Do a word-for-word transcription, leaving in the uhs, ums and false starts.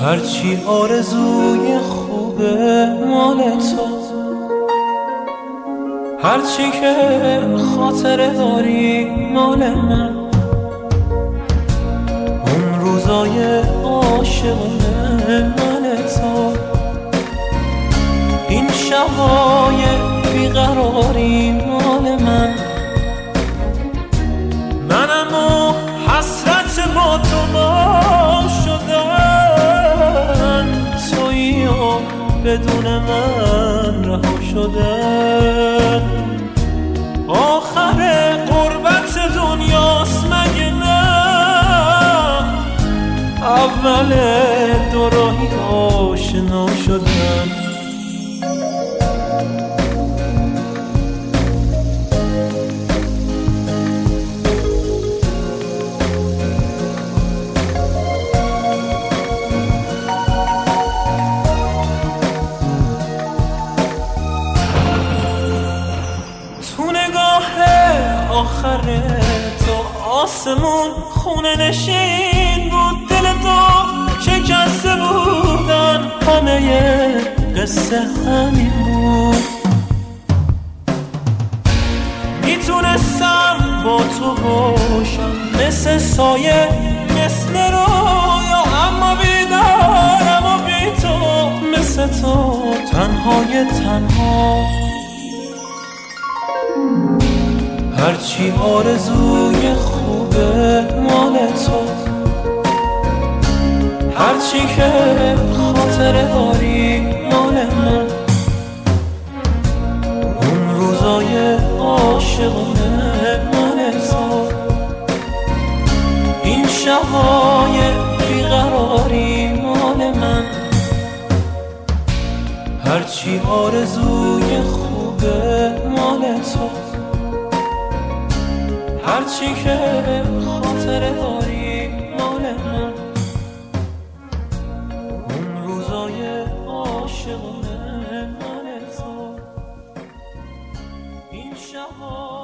هرچی آرزوی خوبه مال تو، هرچی که خاطره داری مال من. اون روزای عاشقونه مال تو، این شبای بیقراری مال من. منم و حسرت با تو ما شدن، تویی و بدون من رها شدن. آخر غربت دنیاست مگه نه؟ اول دو راهی آشنا شدن. آخر تو آسمون خونه نشین بود، دل تو شکسته بودن، همه قصه همین بود. میتونستم با تو باشم مثل سایه مثل رویا، اما بیدارم و بی تو مثل تو تنهای تنها. هرچی آرزوی خوبه مال تو، هرچی که خاطره داری مال من. اون روزای عاشقونه مال تو، این شبای بیقراری مال من. هرچی آرزوی خوبه مال تو، هرچی که خاطره داری مال من. اون روزای عاشقونه مال تو، این شبا